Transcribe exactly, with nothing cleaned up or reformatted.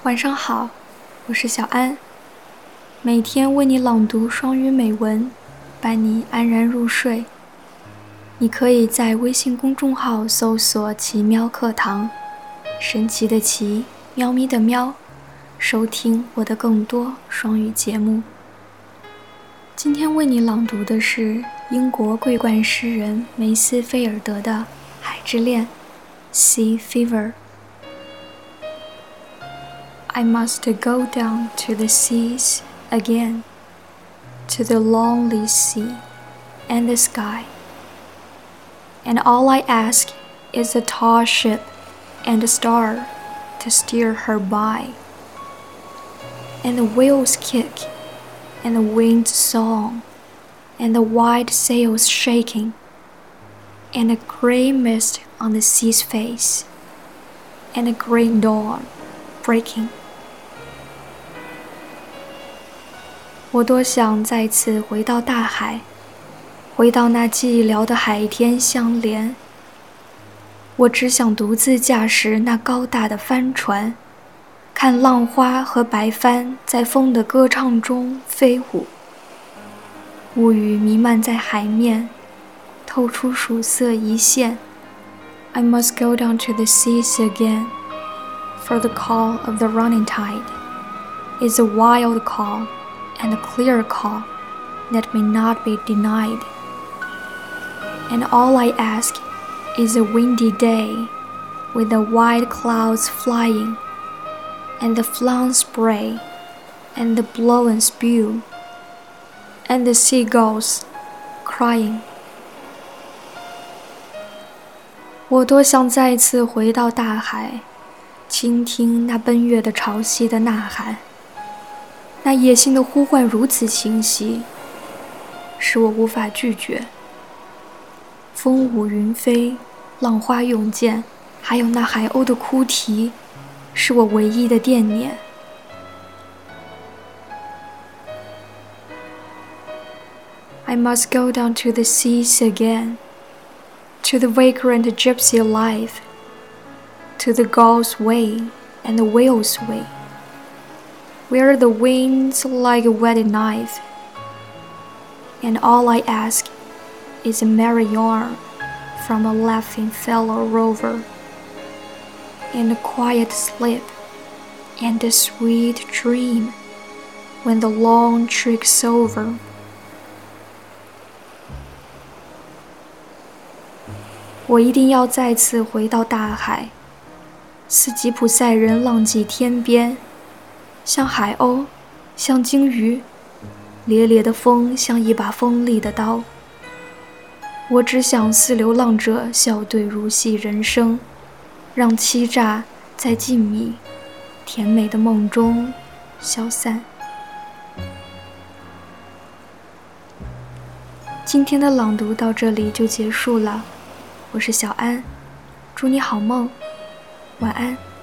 晚上好，我是小安，每天为你朗读双语美文，伴你安然入睡。你可以在微信公众号搜索奇喵课堂，神奇的奇，喵咪的喵，收听我的更多双语节目。今天为你朗读的是英国桂冠诗人梅斯菲尔德的《海之恋》 Sea Fever。I must go down to the seas again, to the lonely sea and the sky. And all I ask is a tall ship and a star to steer her by. And the whales kick, and the winds song, and the white sails shaking, and a grey mist on the sea's face, and a great dawn breaking.我多想再次回到大海，回到那寂寥的海天相连。我只想独自驾驶那高大的帆船，看浪花和白帆在风的歌唱中飞舞。乌云弥漫在海面，透出曙色一线。I must go down to the seas again, for the call of the running tide is a wild call.And a clear call that may not be denied. And all I ask is a windy day with the white clouds flying, and the flung spray, and the blown spew, and the seagulls crying. 我多想再次回到大海，倾听那奔月的潮汐的呐喊。那野性的呼唤如此清晰，使我无法拒绝。风舞云飞，浪花涌溅，还有那海鸥的哭啼，是我唯一的惦念。I must go down to the seas again, to the vagrant gypsy life, to the gull's way and the whale's way.Where the winds like a whetted knife, and all I ask is a merry yarn from a laughing fellow rover, and a quiet sleep, and a sweet dream when the long trick's over. 我一定要再次回到大海，似吉普赛人浪迹天边。像海鸥，像鲸鱼，烈烈的风像一把锋利的刀。我只想似流浪者笑对如戏人生，让欺诈在静谧甜美的梦中消散。今天的朗读到这里就结束了，我是小安，祝你好梦，晚安。